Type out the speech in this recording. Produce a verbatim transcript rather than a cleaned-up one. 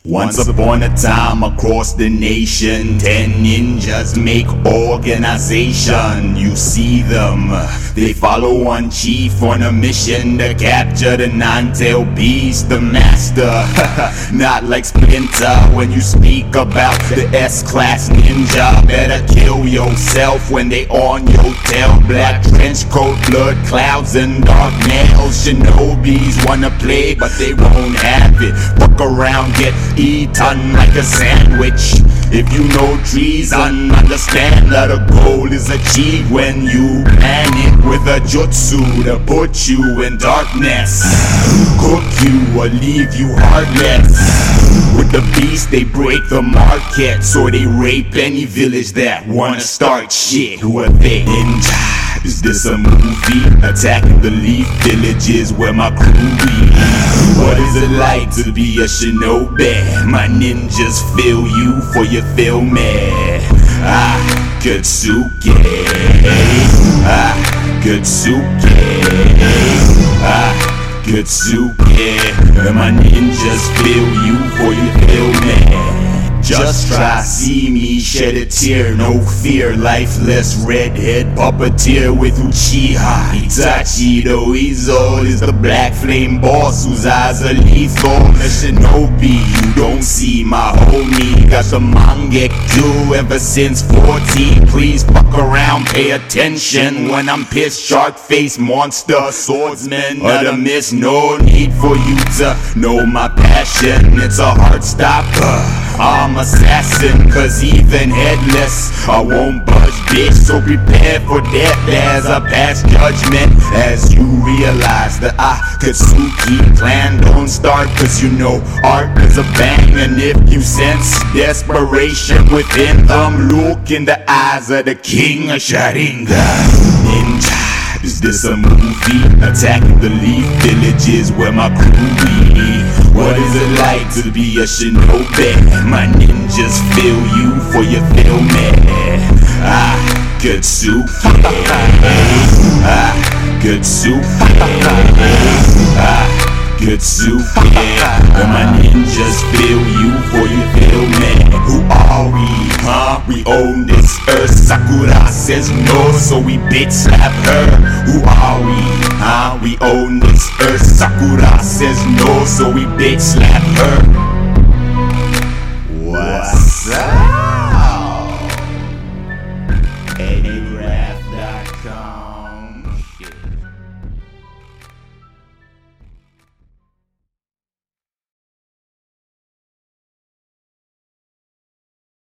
Once upon a time across the nation, ten ninjas make organization. You see them, they follow one chief on a mission to capture the nine-tailed beast, the master. Not like Splinter when you speak about the S-Class ninja. Better kill yourself when they on your tail. Black trench coat, blood clouds and dark nails. Shinobis wanna play but they won't have it. Fuck around, get eaten like a sandwich. If you know treason, understand that a goal is achieved when you plan it with a jutsu to put you in darkness, cook you or leave you heartless. With the beast they break the market, so they rape any village that wanna start shit. Who are they? Ninja. Is this a movie? Attacking the leaf villages where my crew be. What is it like to be a shinobi? My ninjas feel you for you feel me. Ah, Katsuki. Ah, Katsuki. Ah, Katsuki. My ninjas feel you for you feel me. Just try, see me shed a tear, no fear. Lifeless redhead puppeteer with Uchiha Itachi. The weasel is the black flame boss whose eyes are lethal. The shinobi, you don't see my homie. Got the mangekyo ever since fourteen. Please fuck around, pay attention when I'm pissed. Shark face monster, swordsman of the mist. No need for you to know my passion. It's a heart stopper. I'm assassin, cause even headless I won't budge, bitch. So prepare for death as I pass judgment. As you realize the Akatsuki clan don't start, cause you know art is a bang. And if you sense desperation within them, look in the eyes of the king of Sharingan. Ninja, is this a movie? Attacking the leaf villages where my crew be. What is it like to be a shinobi? My ninjas feel you for you feel me. Ah, Katsuki. Ah, Katsuki. Ah, Katsuki. My ninjas feel you for you feel me. Who are we? Huh? We own this earth. Sakura says no, so we bitch slap her. Who are we? Huh? We own this earth. Sakura says no, so we bitch slap her. What's up? Eddie Raff dot com